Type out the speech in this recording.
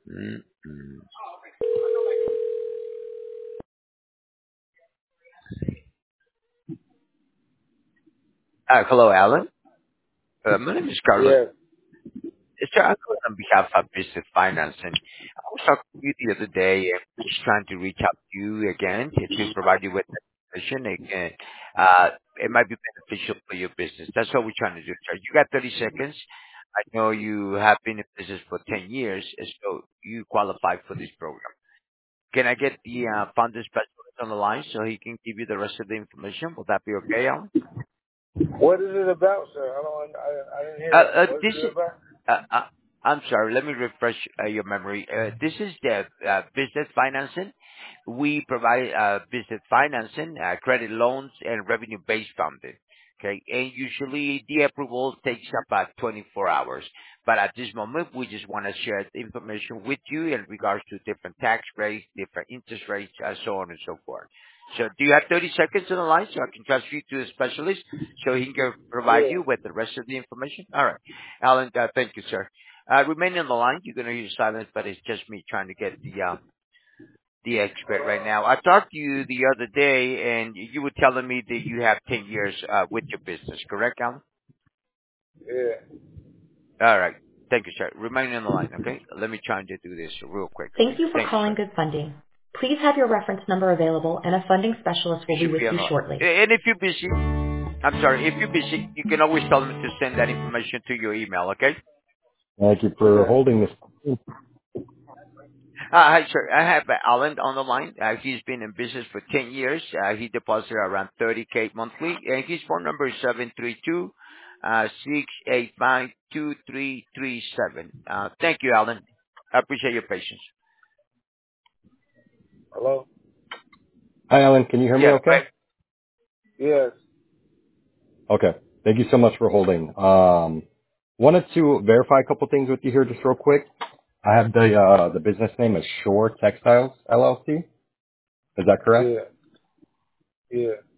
Mm-mm. Hello, Alan. My name is Carlos. Yes. Sir, I'm calling on behalf of Business Finance, and I was talking to you the other day, and we're just trying to reach out to you again to provide you with information. Again, it might be beneficial for your business. That's what we're trying to do, sir. You got 30 seconds. I know you have been in business for 10 years, and so you qualify for this program. Can I get the founder specialist on the line so he can give you the rest of the information? Will that be okay, Alan? What is it about, sir? I didn't hear that. What is This it is, about? uh, uh, I'm sorry, let me refresh your memory. This is the business financing. We provide business financing, credit loans, and revenue-based funding. Okay, and usually the approval takes about 24 hours. But at this moment, we just want to share the information with you in regards to different tax rates, different interest rates, so on and so forth. So do you have 30 seconds on the line so I can transfer you to a specialist so he can provide Yeah. you with the rest of the information? All right. Alan, thank you, sir. Remain on the line. You're going to hear silence, but it's just me trying to get the expert right now. I talked to you the other day, and you were telling me that you have 10 years with your business, correct, Alan? Yeah. All right. Thank you, sir. Remain on the line, okay? Let me try and do this real quick, Thank okay? you for Thank you, calling sir. Good Funding. Please have your reference number available, and a funding specialist You will be should with be on you the line. shortly. And if you're busy, I'm sorry, if you're busy, you can always tell them to send that information to your email, okay? Thank you for Okay. holding this. Hi, sir. I have Alan on the line. He's been in business for 10 years. He deposits around 30K monthly, and his phone number is 732 685 Thank you, Alan. I appreciate your patience. Hello? Hi, Alan. Can you hear me Yeah, okay? great. Yes. Okay. Thank you so much for holding. Wanted to verify a couple things with you here just real quick. I have the business name as Shore Textiles LLC. Is that correct? Yeah. Yeah.